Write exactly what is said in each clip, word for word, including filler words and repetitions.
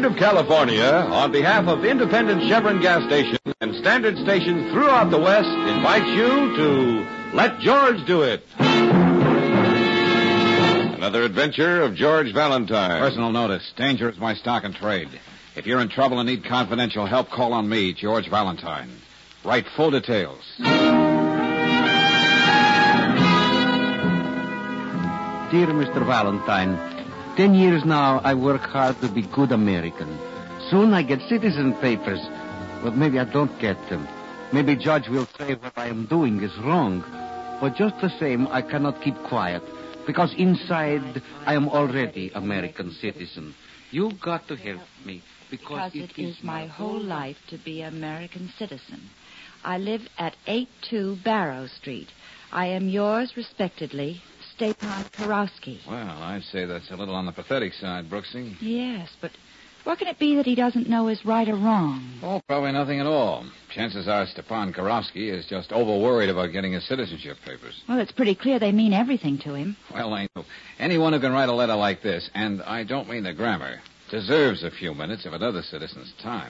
of California, on behalf of independent Chevron gas stations and standard stations throughout the West, invites you to Let George Do It. Another adventure of George Valentine. Personal notice. Danger is my stock and trade. If you're in trouble and need confidential help, call on me, George Valentine. Write full details. Dear Mister Valentine, ten years now I work hard to be good American. Soon I get citizen papers, but maybe I don't get them. Maybe Judge will say what I am doing is wrong. But just the same, I cannot keep quiet, because inside I am already American citizen. You got to help me, because, because it it is my whole life to be American citizen. I live at eighty-two Barrow Street. I am yours respectedly, Stepan Karofsky. Well, I'd say that's a little on the pathetic side, Brooksy. Yes, but what can it be that he doesn't know is right or wrong? Oh, probably nothing at all. Chances are Stepan Karofsky is just over-worried about getting his citizenship papers. Well, it's pretty clear they mean everything to him. Well, I know. Anyone who can write a letter like this, and I don't mean the grammar, deserves a few minutes of another citizen's time.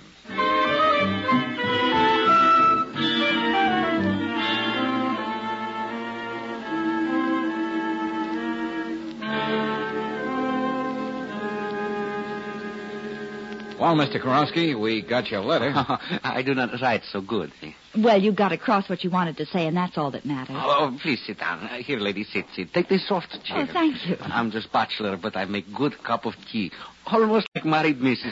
Well, Mister Karofsky, we got your letter. I do not write so good. Well, you got across what you wanted to say, and that's all that matters. Oh, please sit down. Uh, Here, lady, sit, sit. Take this soft chair. Oh, thank you. I'm just bachelor, but I make good cup of tea. Almost like married missus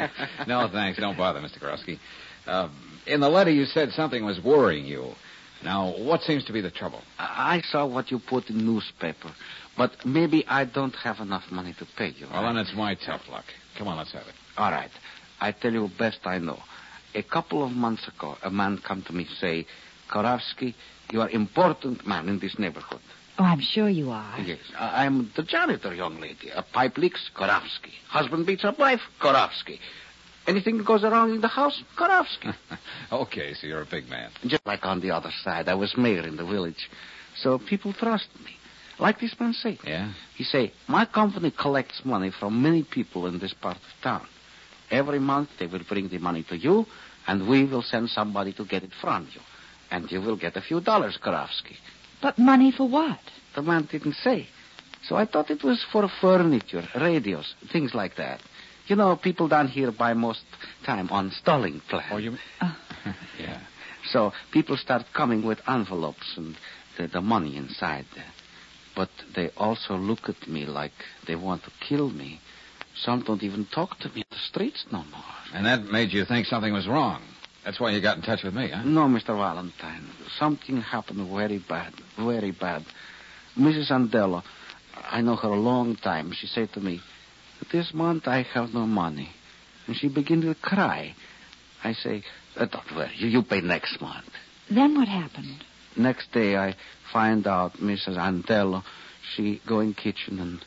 No, thanks. Don't bother, Mister Karofsky. Uh, in the letter, you said something was worrying you. Now, what seems to be the trouble? I saw what you put in newspaper, but maybe I don't have enough money to pay you. Well, then it's my tough luck. Come on, let's have it. All right. I tell you best I know. A couple of months ago, a man come to me say, Karofsky, you are important man in this neighborhood. Oh, I'm sure you are. Yes, I- I'm the janitor, young lady. A pipe leaks, Karofsky. Husband beats up wife, Karofsky. Anything that goes wrong in the house, Karofsky. Okay, so you're a big man. Just like on the other side, I was mayor in the village. So people trust me. Like this man say. Yeah? He say, my company collects money from many people in this part of town. Every month they will bring the money to you, and we will send somebody to get it from you. And you will get a few dollars, Karofsky. But money for what? The man didn't say. So I thought it was for furniture, radios, things like that. You know, people down here buy most time on stalling plan. Oh, you... Uh. Yeah. So people start coming with envelopes and the, the money inside there. But they also look at me like they want to kill me. Some don't even talk to me in the streets no more. And that made you think something was wrong. That's why you got in touch with me, huh? No, Mister Valentine. Something happened very bad, very bad. Missus Andello, I know her a long time. She said to me, this month I have no money. And she began to cry. I say, uh, don't worry, you, you pay next month. Then what happened? Next day I find out Missus Andello, she go in kitchen and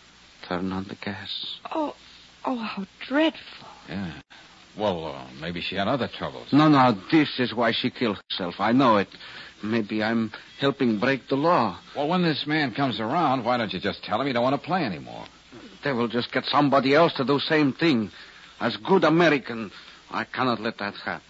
turn on the gas. Oh, oh, how dreadful. Yeah. Well, uh, maybe she had other troubles. No, no, this is why she killed herself. I know it. Maybe I'm helping break the law. Well, when this man comes around, why don't you just tell him you don't want to play anymore? They will just get somebody else to do same thing. As good American, I cannot let that happen.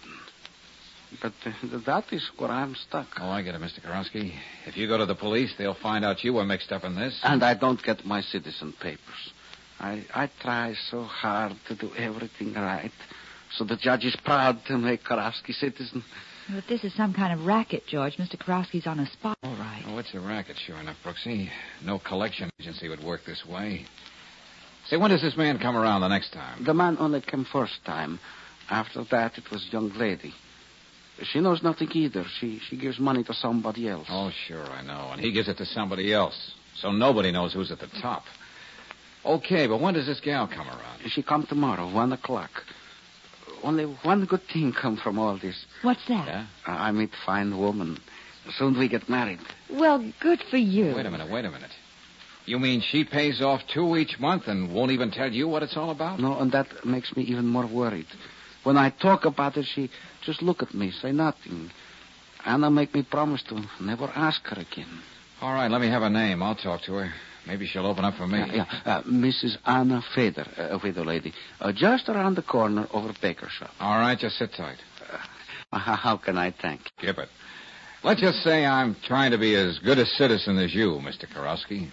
But uh, that is where I'm stuck. Oh, I get it, Mister Karofsky. If you go to the police, they'll find out you were mixed up in this. And I don't get my citizen papers. I I try so hard to do everything right. So the judge is proud to make Karofsky citizen. But this is some kind of racket, George. Mister Karofsky's on a spot, all right. Oh, it's a racket, sure enough, Brooksy. No collection agency would work this way. Say, when does this man come around the next time? The man only came first time. After that, it was young lady. She knows nothing either. She she gives money to somebody else. Oh, sure, I know. And he gives it to somebody else. So nobody knows who's at the top. Okay, but when does this gal come around? She come tomorrow, one o'clock. Only one good thing come from all this. What's that? Yeah? I meet fine woman. Soon we get married. Well, good for you. Wait a minute, wait a minute. You mean she pays off two each month and won't even tell you what it's all about? No, and that makes me even more worried. When I talk about it, she just look at me, say nothing. Anna make me promise to never ask her again. All right, let me have her name. I'll talk to her. Maybe she'll open up for me. Yeah, yeah. Uh, Missus Anna Feder, a widow lady. Uh, just around the corner over Baker's shop. All right, just sit tight. Uh, how can I thank you? Skip it. Let's just say I'm trying to be as good a citizen as you, Mister Karofsky.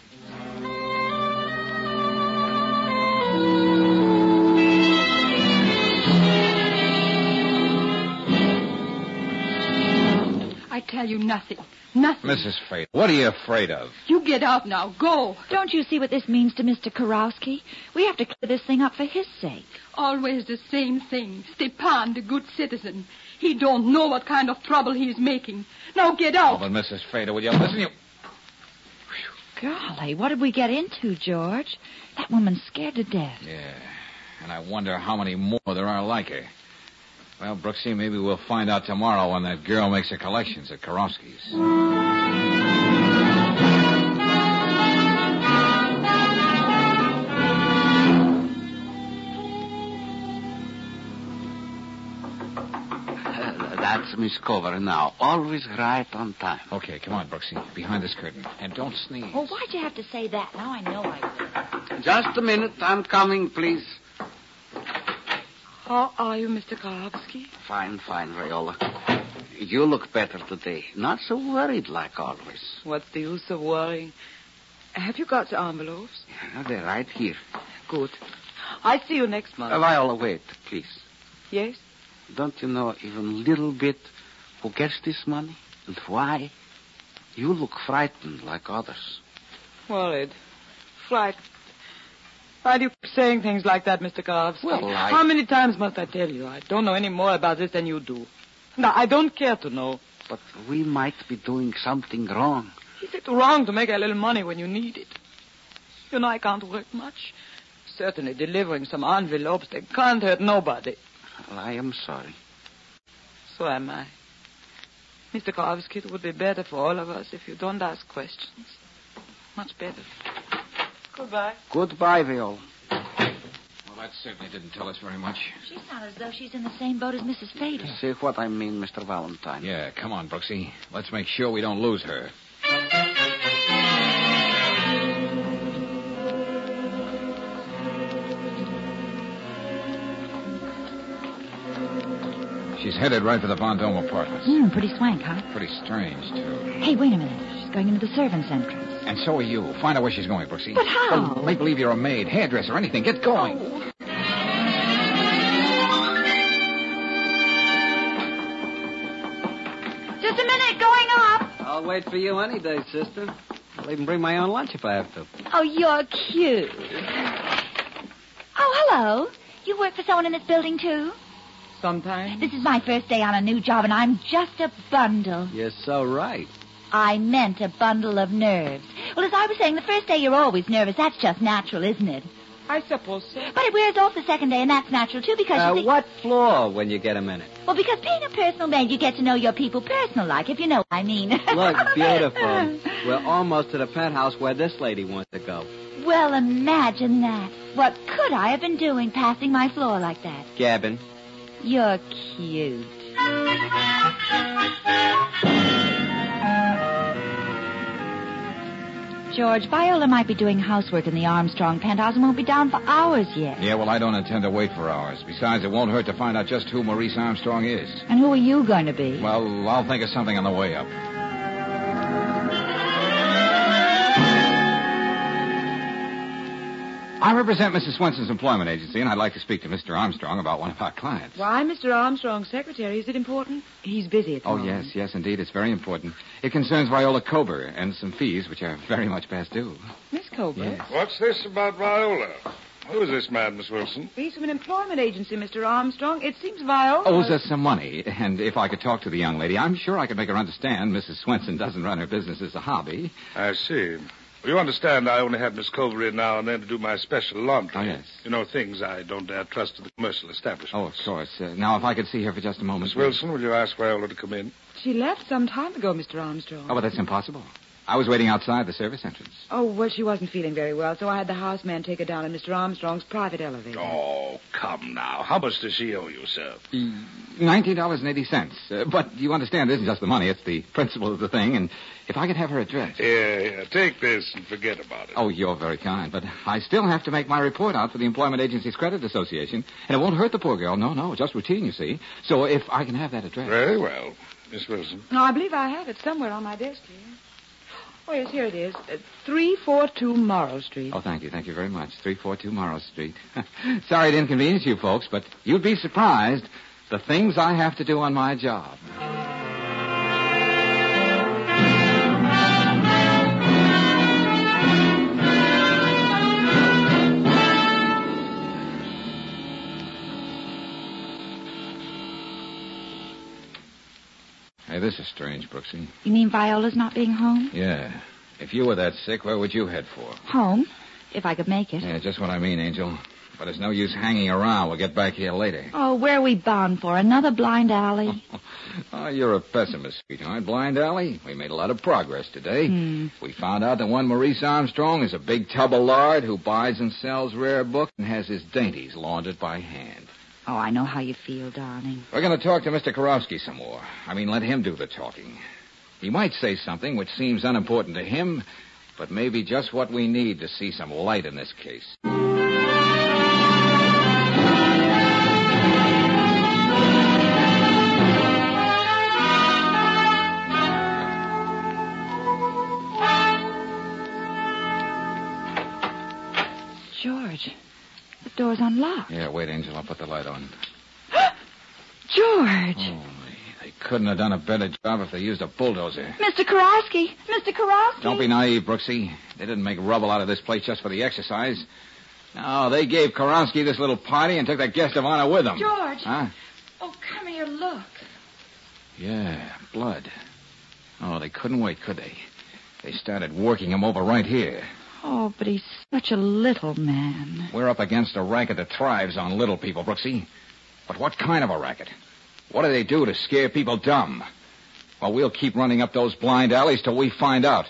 I tell you nothing. Nothing. Missus Fate, what are you afraid of? You get out now. Go. Don't you see what this means to Mister Karofsky? We have to clear this thing up for his sake. Always the same thing. Stepan, the good citizen. He don't know what kind of trouble he's making. Now get out. Oh, but Missus Fate, will you listen? You... Golly, what did we get into, George? That woman's scared to death. Yeah, and I wonder how many more there are like her. Well, Brooksy, maybe we'll find out tomorrow when that girl makes her collections at Karofsky's. That's Miss Cover now. Always right on time. Okay, come on, Brooksy. Behind this curtain. And don't sneeze. Well, why'd you have to say that? Now I know I will. Just a minute. I'm coming, please. How are you, Mister Karofsky? Fine, fine, Viola. You look better today. Not so worried like always. What's the use of worrying? Have you got the envelopes? Yeah, they're right here. Good. I'll see you next month. Uh, Viola, wait, please. Yes? Don't you know even a little bit who gets this money and why? You look frightened like others. Worried. Frightened. Why do you keep saying things like that, Mister Karofsky? Well, I... How many times must I tell you? I don't know any more about this than you do. No, I don't care to know. But we might be doing something wrong. Is it wrong to make a little money when you need it? You know, I can't work much. Certainly delivering some envelopes, they can't hurt nobody. Well, I am sorry. So am I. Mister Karofsky, it would be better for all of us if you don't ask questions. Much better. Goodbye. Goodbye, Viola. Well, that certainly didn't tell us very much. She sounds as though she's in the same boat as Missus Fader. See what I mean, Mister Valentine. Yeah, come on, Brooksy. Let's make sure we don't lose her. She's headed right for the Von Dome apartments. Hmm, pretty swank, huh? Pretty strange, too. Hey, wait a minute. She's going into the servants' entrance. And so are you. Find out where she's going, Brooksy. But how? Well, make believe you're a maid, hairdresser, anything. Get going. Oh. Just a minute, going up. I'll wait for you any day, sister. I'll even bring my own lunch if I have to. Oh, you're cute. Oh, hello. You work for someone in this building, too? Sometimes. This is my first day on a new job, and I'm just a bundle. You're so right. I meant a bundle of nerves. Well, as I was saying, the first day you're always nervous. That's just natural, isn't it? I suppose so. But it wears off the second day, and that's natural, too, because Uh, you see... what floor when you get a minute? Well, because being a personal maid, you get to know your people personal-like, if you know what I mean. Look, beautiful. We're almost to the penthouse where this lady wants to go. Well, imagine that. What could I have been doing passing my floor like that? Gabbin. You're cute. George, Viola might be doing housework in the Armstrong penthouse and won't be down for hours yet. Yeah, well, I don't intend to wait for hours. Besides, it won't hurt to find out just who Maurice Armstrong is. And who are you going to be? Well, I'll think of something on the way up. I represent Missus Swenson's employment agency, and I'd like to speak to Mister Armstrong about one of our clients. Why, Mister Armstrong's secretary? Is it important? He's busy at the Oh, moment. yes, yes, indeed. It's very important. It concerns Viola Kober and some fees, which are very much past due. Miss Cobra? Yes. What's this about Viola? Who is this man, Miss Wilson? He's from an employment agency, Mister Armstrong. It seems Viola... Owes us some money, and if I could talk to the young lady, I'm sure I could make her understand Missus Swenson doesn't run her business as a hobby. I see. Well, you understand I only have Miss Culver in now and then to do my special laundry. Oh, yes. You know, things I don't dare trust to the commercial establishment. Oh, of course. Uh, now, if I could see her for just a moment. Miss Wilson, will you ask Viola to come in? She left some time ago, Mister Armstrong. Oh, but that's impossible. I was waiting outside the service entrance. Oh, well, she wasn't feeling very well, so I had the houseman take her down in Mister Armstrong's private elevator. Oh, come now. How much does she owe you, sir? nineteen dollars and eighty cents. Uh, but you understand, it isn't just the money. It's the principle of the thing. And if I could have her address. Here, here. Take this and forget about it. Oh, you're very kind. But I still have to make my report out for the Employment Agency's Credit Association. And it won't hurt the poor girl. No, no. Just routine, you see. So if I can have that address. Very well. Miss Wilson. No, I believe I have it somewhere on my desk here. Oh, yes, here it is. Uh, three forty-two Morrow Street. Oh, thank you. Thank you very much. three forty-two Morrow Street. Sorry to inconvenience you folks, but you'd be surprised the things I have to do on my job. Hey, this is strange, Brooksy. You mean Viola's not being home? Yeah. If you were that sick, where would you head for? Home, if I could make it. Yeah, just what I mean, Angel. But it's no use hanging around. We'll get back here later. Oh, where are we bound for? Another blind alley? Oh, you're a pessimist, sweetheart. Blind alley? We made a lot of progress today. Hmm. We found out that one Maurice Armstrong is a big tub of lard who buys and sells rare books and has his dainties laundered by hand. Oh, I know how you feel, darling. We're going to talk to Mister Karofsky some more. I mean, let him do the talking. He might say something which seems unimportant to him, but maybe just what we need to see some light in this case. George, the door's unlocked. Yeah, wait, Angel. I'll put the light on. George! Oh, they couldn't have done a better job if they used a bulldozer. Mister Karofsky! Mister Karofsky! Don't be naive, Brooksy. They didn't make rubble out of this place just for the exercise. No, they gave Karofsky this little party and took the guest of honor with them. George! Huh? Oh, come here, look. Yeah, blood. Oh, they couldn't wait, could they? They started working him over right here. Oh, but he's such a little man. We're up against a racket that thrives on little people, Brooksy. But what kind of a racket? What do they do to scare people dumb? Well, we'll keep running up those blind alleys till we find out.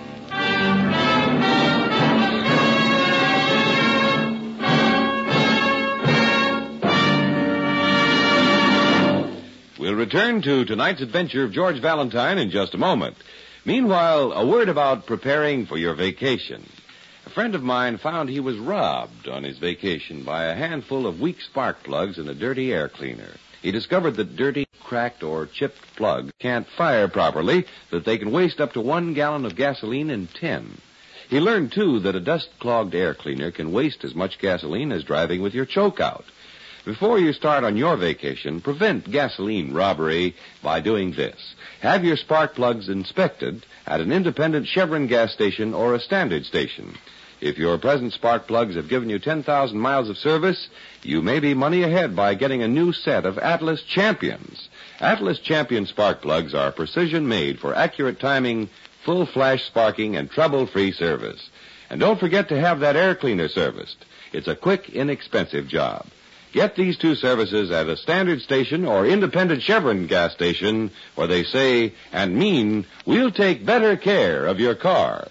We'll return to tonight's adventure of George Valentine in just a moment. Meanwhile, a word about preparing for your vacation. A friend of mine found he was robbed on his vacation by a handful of weak spark plugs and a dirty air cleaner. He discovered that dirty, cracked, or chipped plugs can't fire properly, that they can waste up to one gallon of gasoline in ten. He learned, too, that a dust-clogged air cleaner can waste as much gasoline as driving with your choke out. Before you start on your vacation, prevent gasoline robbery by doing this. Have your spark plugs inspected at an independent Chevron gas station or a standard station. If your present spark plugs have given you ten thousand miles of service, you may be money ahead by getting a new set of Atlas Champions. Atlas Champion spark plugs are precision-made for accurate timing, full flash sparking, and trouble-free service. And don't forget to have that air cleaner serviced. It's a quick, inexpensive job. Get these two services at a standard station or independent Chevron gas station where they say and mean, we'll take better care of your car.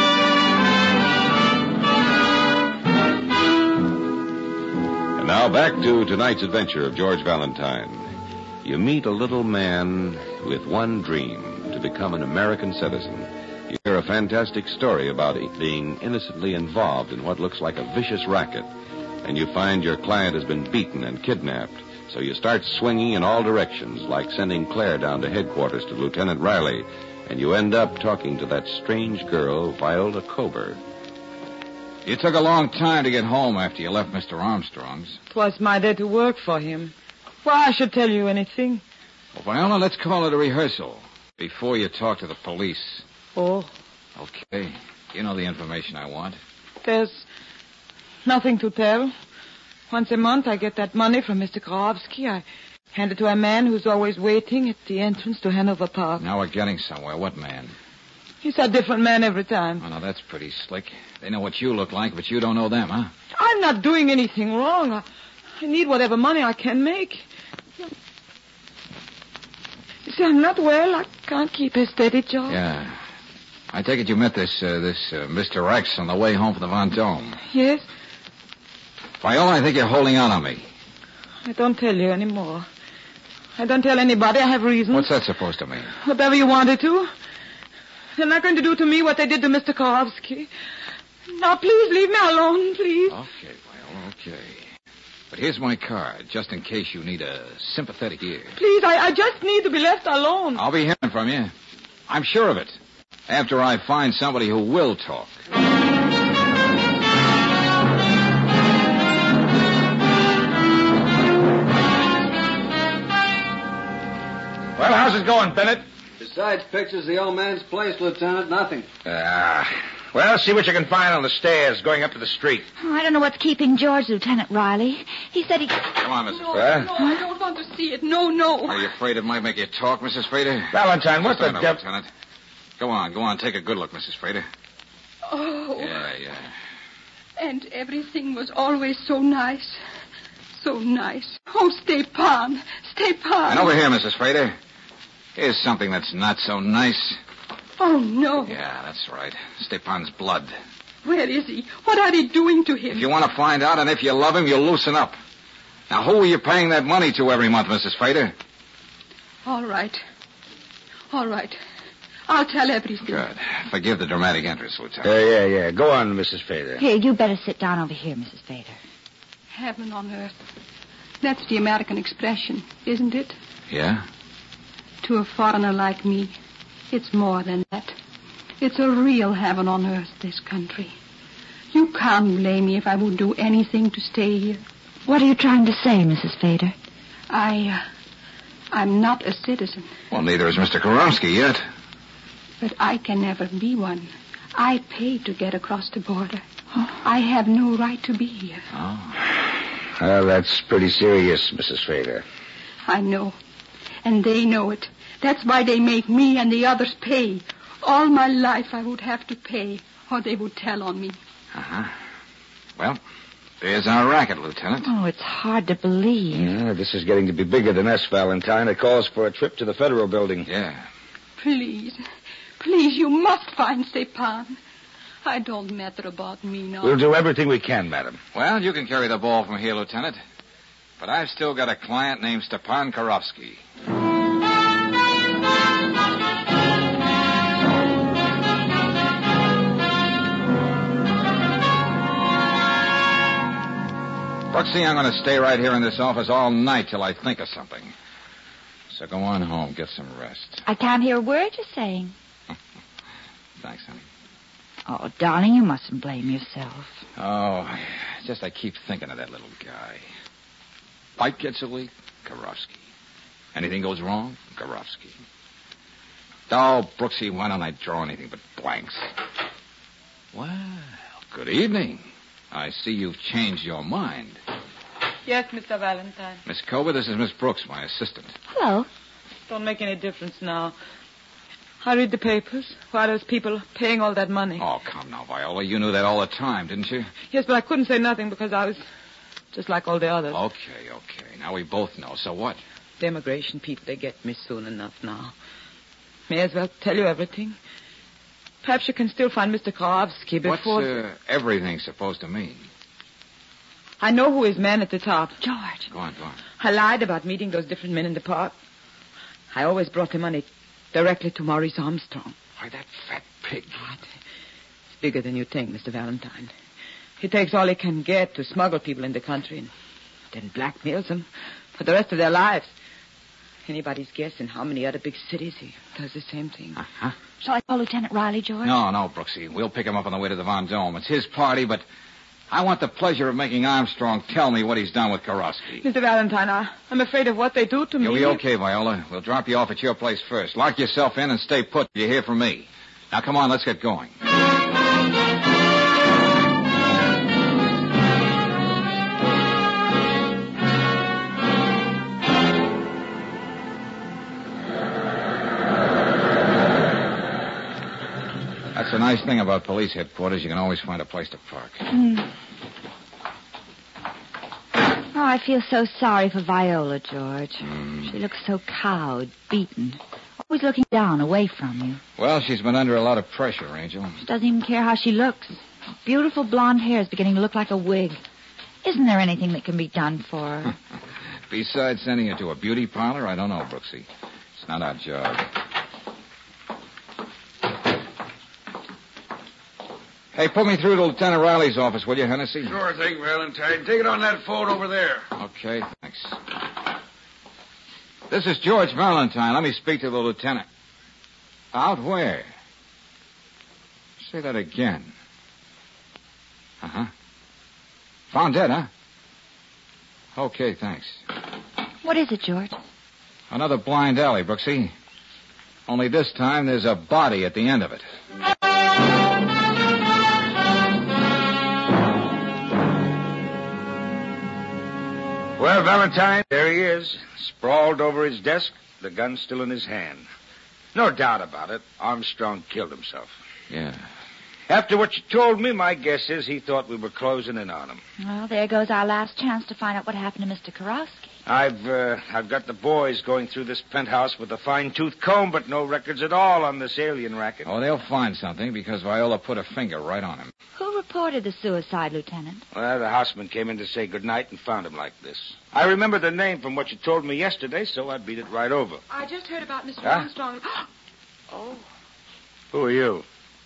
And now back to tonight's adventure of George Valentine. You meet a little man with one dream, to become an American citizen. You hear a fantastic story about being innocently involved in what looks like a vicious racket. And you find your client has been beaten and kidnapped. So you start swinging in all directions, like sending Claire down to headquarters to Lieutenant Riley. And you end up talking to that strange girl, Viola Kober. You took a long time to get home after you left Mister Armstrong's. Twas my day to work for him. Why I should tell you anything? Well, Viola, let's call it a rehearsal before you talk to the police. Oh. Okay. You know the information I want. There's nothing to tell. Once a month I get that money from Mister Karofsky. I hand it to a man who's always waiting at the entrance to Hanover Park. Now we're getting somewhere. What man? He's a different man every time. Oh, now that's pretty slick. They know what you look like, but you don't know them, huh? I'm not doing anything wrong. I, I need whatever money I can make. You see, I'm not well. I can't keep a steady job. Yeah. I take it you met this, uh, this, uh, Mister X on the way home from the Vendome. Yes? Viola, I think you're holding out on me. I don't tell you anymore. I don't tell anybody. I have reasons. What's that supposed to mean? Whatever you wanted to. They're not going to do to me what they did to Mister Karofsky. Now, please leave me alone, please. Okay, Viola, okay. But here's my card, just in case you need a sympathetic ear. Please, I, I just need to be left alone. I'll be hearing from you. I'm sure of it. After I find somebody who will talk. Well, how's it going, Bennett? Besides pictures of the old man's place, Lieutenant, nothing. Ah. Well, see what you can find on the stairs going up to the street. Oh, I don't know what's keeping George, Lieutenant Riley. He said he... Come on, Missus No, Fader. no, I don't want to see it. No, no. Are you afraid it might make you talk, Missus Fader? Valentine, what the Stand up, devil? Lieutenant. Go on, go on. Take a good look, Missus Fader. Oh. Yeah, yeah. And everything was always so nice. So nice. Oh, Stepan. Stepan. And over here, Missus Fader. Here's something that's not so nice. Oh, no. Yeah, that's right. Stepan's blood. Where is he? What are they doing to him? If you want to find out, and if you love him, you'll loosen up. Now, who are you paying that money to every month, Missus Fader? All right. All right. I'll tell everything. Good. Forgive the dramatic entrance, Lieutenant. Yeah, yeah, yeah. Go on, Missus Fader. Here, you better sit down over here, Missus Fader. Heaven on earth. That's the American expression, isn't it? Yeah? To a foreigner like me, it's more than that. It's a real heaven on earth, this country. You can't blame me if I would do anything to stay here. What are you trying to say, Missus Fader? I, uh, I'm not a citizen. Well, neither is Mister Karofsky yet. But I can never be one. I paid to get across the border. I have no right to be here. Oh. Well, that's pretty serious, Missus Fader. I know. And they know it. That's why they make me and the others pay. All my life I would have to pay, or they would tell on me. Uh-huh. Well, there's our racket, Lieutenant. Oh, it's hard to believe. Yeah, this is getting to be bigger than us, Valentine. It calls for a trip to the Federal Building. Yeah. Please, please, you must find Stepan. I don't matter about me now. We'll do everything we can, madam. Well, you can carry the ball from here, Lieutenant. But I've still got a client named Stepan Karofsky. Brooksy, I'm going to stay right here in this office all night till I think of something. So go on home, get some rest. I can't hear a word you're saying. Thanks, honey. Oh, darling, you mustn't blame yourself. Oh, just I keep thinking of that little guy. Pipe gets a leak, Karofsky. Anything goes wrong, Karofsky. Oh, Brooksy, why don't I draw anything but blanks? Well, good evening. I see you've changed your mind. Yes, Mister Valentine. Miss Kober, this is Miss Brooks, my assistant. Hello. Don't make any difference now. I read the papers. Why those people paying all that money? Oh, come now, Viola. You knew that all the time, didn't you? Yes, but I couldn't say nothing because I was just like all the others. Okay, okay. Now we both know. So what? The immigration people, they get me soon enough now. May as well tell you everything. Perhaps you can still find Mister Karofsky before... What's uh, everything supposed to mean? I know who is man at the top. George. Go on, go on. I lied about meeting those different men in the park. I always brought the money directly to Maurice Armstrong. Why, that fat pig. What? It's bigger than you think, Mister Valentine. He takes all he can get to smuggle people in the country and then blackmails them for the rest of their lives. Anybody's guessing how many other big cities he does the same thing. Uh-huh. Shall I call Lieutenant Riley, George? No, no, Brooksy. We'll pick him up on the way to the Vendome. It's his party, but I want the pleasure of making Armstrong tell me what he's done with Karofsky. Mister Valentine, I, I'm afraid of what they do to me. You'll be okay, Viola. We'll drop you off at your place first. Lock yourself in and stay put till you hear from me. Now, come on, let's get going. That's the nice thing about police headquarters. You can always find a place to park. Mm. Oh, I feel so sorry for Viola, George. Mm. She looks so cowed, beaten. always looking down, away from you. Well, she's been under a lot of pressure, Angel. She doesn't even care how she looks. Beautiful blonde hair is beginning to look like a wig. Isn't there anything that can be done for her? Besides sending her to a beauty parlor, I don't know, Brooksy. It's not our job. Hey, put me through to Lieutenant Riley's office, will you, Hennessy? Sure thing, Valentine. Take it on that phone over there. Okay, thanks. This is George Valentine. Let me speak to the lieutenant. Out where? Say that again. Uh-huh. Found dead, huh? Okay, thanks. What is it, George? Another blind alley, Brooksy. Only this time there's a body at the end of it. Well, Valentine, there he is, sprawled over his desk, the gun still in his hand. No doubt about it, Armstrong killed himself. Yeah. After what you told me, my guess is he thought we were closing in on him. Well, there goes our last chance to find out what happened to Mister Karofsky. I've, uh, I've got the boys going through this penthouse with a fine-tooth comb, but no records at all on this alien racket. Oh, they'll find something because Viola put a finger right on him. Who reported the suicide, Lieutenant? Well, the houseman came in to say goodnight and found him like this. I remember the name from what you told me yesterday, so I beat it right over. I just heard about Mister Huh? Armstrong. Oh, Who are you?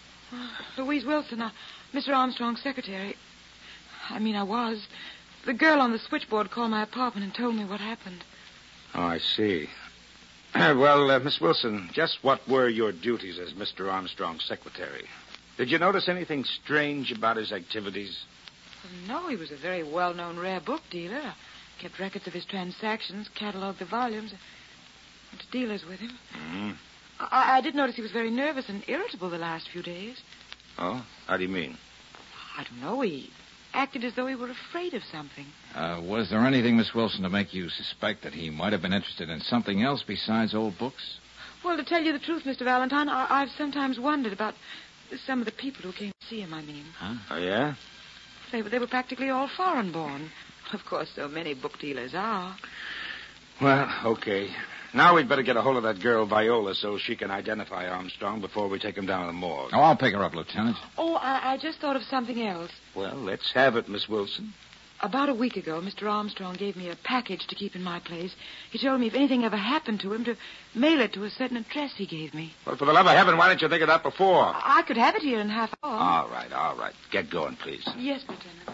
Louise Wilson, uh, Mister Armstrong's secretary. I mean, I was. The girl on the switchboard called my apartment and told me what happened. Oh, I see. Well, uh, Miss Wilson, just what were your duties as Mister Armstrong's secretary? Did you notice anything strange about his activities? Well, no, he was a very well-known rare book dealer. Kept records of his transactions, cataloged the volumes, went to dealers with him. Mm-hmm. I, I did notice he was very nervous and irritable the last few days. Oh? How do you mean? I don't know. He acted as though he were afraid of something. Uh, was there anything, Miss Wilson, to make you suspect that he might have been interested in something else besides old books? Well, to tell you the truth, Mister Valentine, I, I've sometimes wondered about some of the people who came to see him, I mean. Huh? Oh, yeah? They, were- they were practically all foreign-born. Of course, so many book dealers are. Well, okay. Now we'd better get a hold of that girl, Viola, so she can identify Armstrong before we take him down to the morgue. Oh, I'll pick her up, Lieutenant. Oh, I, I just thought of something else. Well, let's have it, Miss Wilson. About a week ago, Mister Armstrong gave me a package to keep in my place. He told me if anything ever happened to him, to mail it to a certain address he gave me. Well, for the love of heaven, why didn't you think of that before? I could have it here in half an hour. All right, all right. Get going, please. Yes, Lieutenant.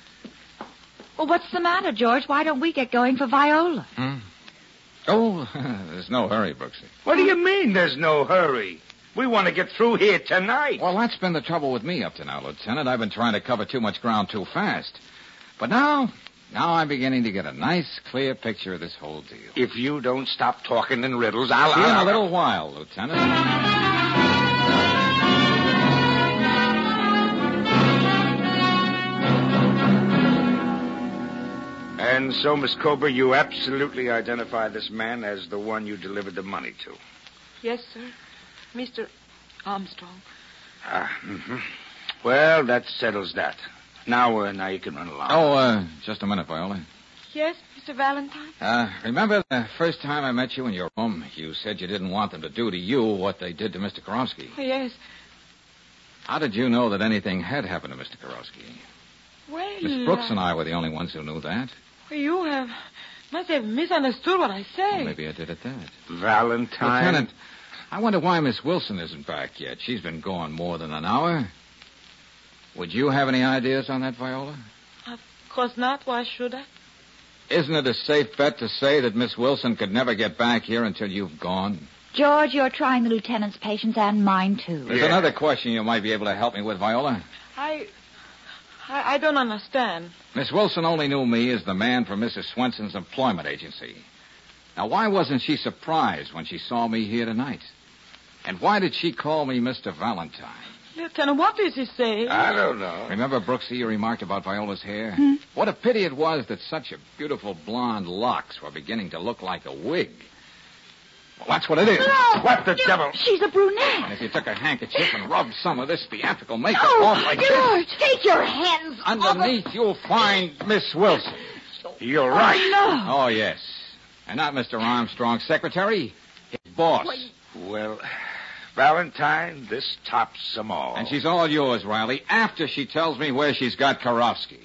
Well, what's the matter, George? Why don't we get going for Viola? Hmm? Oh, there's no hurry, Brooksy. What do you mean there's no hurry? We want to get through here tonight. Well, that's been the trouble with me up to now, Lieutenant. I've been trying to cover too much ground too fast. But now, now I'm beginning to get a nice, clear picture of this whole deal. If you don't stop talking in riddles, I'll... See you in I'll- a little while, Lieutenant. And so, Miss Cobra, you absolutely identify this man as the one you delivered the money to. Yes, sir. Mister Armstrong. Ah, mm-hmm. Well, that settles that. Now, uh, now you can run along. Oh, uh, just a minute, Viola. Yes, Mister Valentine? Uh, remember the first time I met you in your room, you said you didn't want them to do to you what they did to Mister Karofsky. Oh, yes. How did you know that anything had happened to Mister Karofsky? Well, Miss Brooks and I were the only ones who knew that. You have... must have misunderstood what I say. Well, maybe I did at that. Valentine. Lieutenant, I wonder why Miss Wilson isn't back yet. She's been gone more than an hour. Would you have any ideas on that, Viola? Of course not. Why should I? Isn't it a safe bet to say that Miss Wilson could never get back here until you've gone? George, you're trying the lieutenant's patience and mine, too. There's Yeah. another question you might be able to help me with, Viola. I... I, I don't understand. Miss Wilson only knew me as the man from Missus Swenson's employment agency. Now, why wasn't she surprised when she saw me here tonight? And why did she call me Mister Valentine? Lieutenant, what did she say? I don't know. Remember, Brooksy, you remarked about Viola's hair? Hmm? What a pity it was that such a beautiful blonde locks were beginning to look like a wig. Well, that's what it is. No! What the You- devil? She's a And brunette. if you took a handkerchief and rubbed some of this theatrical makeup Oh, off like George, this, take your hands off of- underneath you'll find Miss Wilson. You're right. No. Oh, yes. And not Mister Armstrong's secretary, his boss. Well, Valentine, this tops them all. And she's all yours, Riley, after she tells me where she's got Karofsky.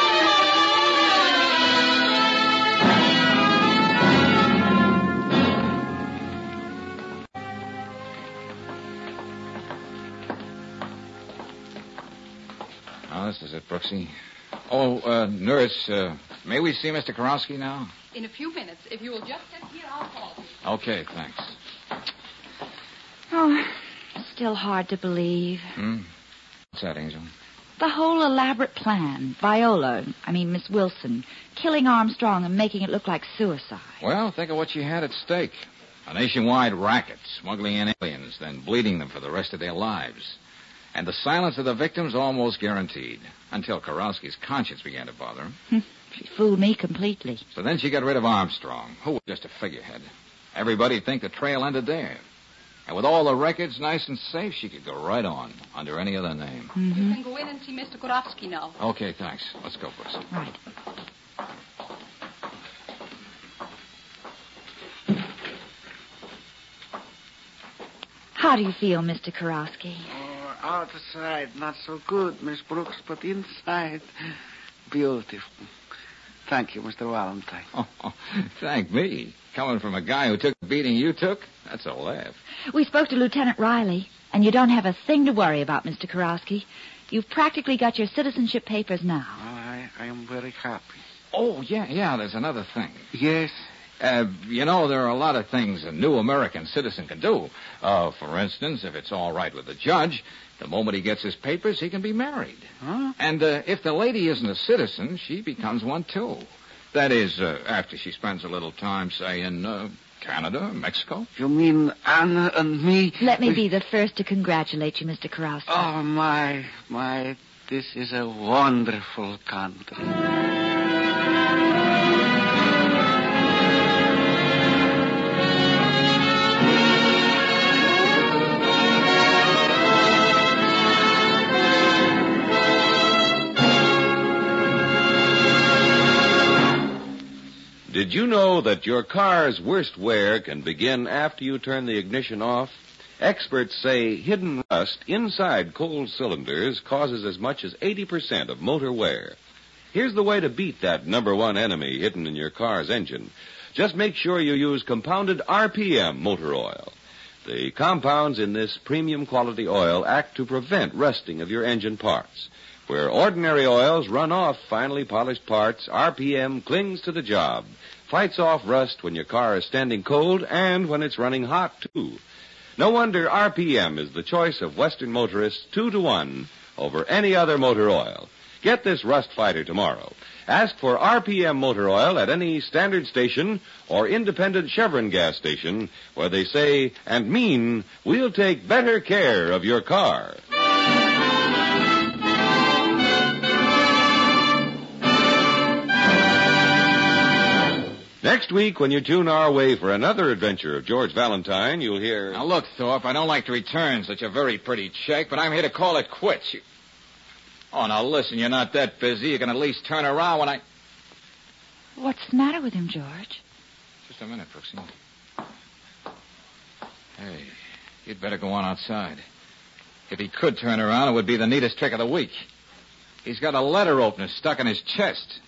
Oh, this is it, Brooksy. Oh, uh, nurse, uh, may we see Mister Karofsky now? In a few minutes. If you will just sit here, I'll call you. Okay, thanks. Oh, still hard to believe. Hmm? What's that, Angel? The whole elaborate plan. Viola, I mean Miss Wilson, killing Armstrong and making it look like suicide. Well, think of what she had at stake. A nationwide racket, smuggling in aliens, then bleeding them for the rest of their lives. And the silence of the victims almost guaranteed, until Karofsky's conscience began to bother him. She fooled me completely. So then she got rid of Armstrong, who was just a figurehead. Everybody'd think the trail ended there. And with all the records nice and safe, she could go right on, under any other name. Mm-hmm. You can go in and see Mister Karofsky now. Okay, thanks. Let's go, Brooks. Right. How do you feel, Mister Karofsky? Oh, outside, not so good, Miss Brooks, but inside, beautiful. Thank you, Mister Valentine. Oh, oh, thank me. Coming from a guy who took the beating you took, that's a laugh. We spoke to Lieutenant Riley, and you don't have a thing to worry about, Mister Karofsky. You've practically got your citizenship papers now. Well, I, I am very happy. Oh, yeah, yeah, there's another thing. Yes? Uh, you know, there are a lot of things a new American citizen can do. Uh, for instance, if it's all right with the judge, the moment he gets his papers, he can be married. Huh? And uh, if the lady isn't a citizen, she becomes one, too. That is, uh, after she spends a little time, say, in uh, Canada, Mexico. You mean Anna and me? Let me be the first to congratulate you, Mister Karofsky. Oh, my, my, this is a wonderful country. Did you know that your car's worst wear can begin after you turn the ignition off? Experts say hidden rust inside cold cylinders causes as much as eighty percent of motor wear. Here's the way to beat that number one enemy hidden in your car's engine. Just make sure you use compounded R P M motor oil. The compounds in this premium quality oil act to prevent rusting of your engine parts. Where ordinary oils run off finely polished parts, R P M clings to the job, fights off rust when your car is standing cold and when it's running hot, too. No wonder R P M is the choice of Western motorists two to one over any other motor oil. Get this rust fighter tomorrow. Ask for R P M motor oil at any standard station or independent Chevron gas station where they say and mean, we'll take better care of your car. Next week, when you tune our way for another adventure of George Valentine, you'll hear... Now, look, Thorpe, I don't like to return such a very pretty check, but I'm here to call it quits. You... Oh, now, listen, you're not that busy. You can at least turn around when I... What's the matter with him, George? Just a minute, Brooksy. Hey, you'd better go on outside. If he could turn around, it would be the neatest trick of the week. He's got a letter opener stuck in his chest.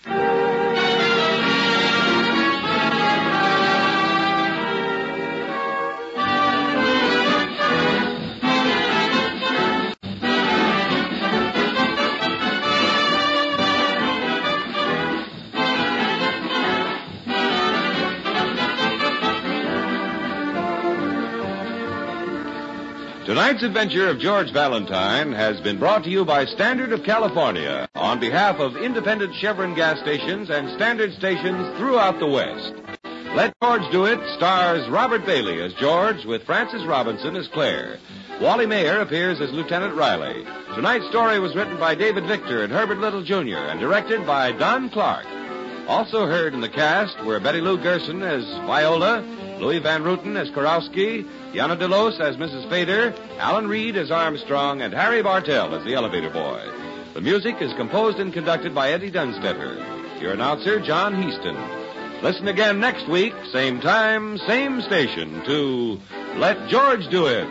Tonight's adventure of George Valentine has been brought to you by Standard of California on behalf of independent Chevron gas stations and Standard stations throughout the West. Let George Do It stars Robert Bailey as George with Frances Robinson as Claire. Wally Mayer appears as Lieutenant Riley. Tonight's story was written by David Victor and Herbert Little Junior and directed by Don Clark. Also heard in the cast were Betty Lou Gerson as Viola, Louis Van Ruten as Karofsky, Yana DeLos as Missus Fader, Alan Reed as Armstrong, and Harry Bartell as the elevator boy. The music is composed and conducted by Eddie Dunstetter. Your announcer, John Heaston. Listen again next week, same time, same station, to Let George do it.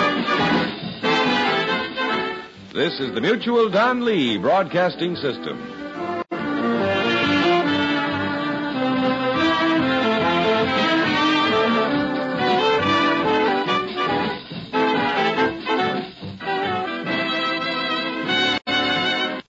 This is the Mutual Don Lee Broadcasting System.